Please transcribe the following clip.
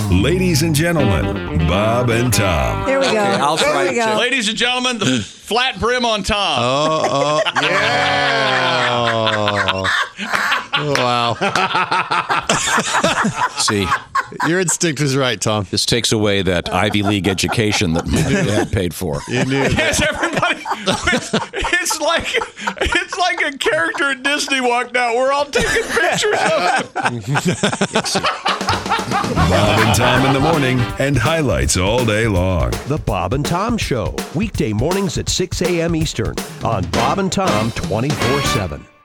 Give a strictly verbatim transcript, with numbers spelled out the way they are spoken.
Ladies and gentlemen, Bob and Tom. Here we go. Okay, I'll there try we go. Ladies and gentlemen, the flat brim on Tom. Oh, oh, Oh, wow. see, Your instinct was right, Tom. this takes away that Ivy League education that my dad paid for. You knew that. Yes, everybody. It's, it's like it's like a character at Disney walked out. We're all taking pictures of him. Bob and Tom in the morning and highlights all day long. The Bob and Tom Show, weekday mornings at six a.m. Eastern on Bob and Tom twenty-four seven.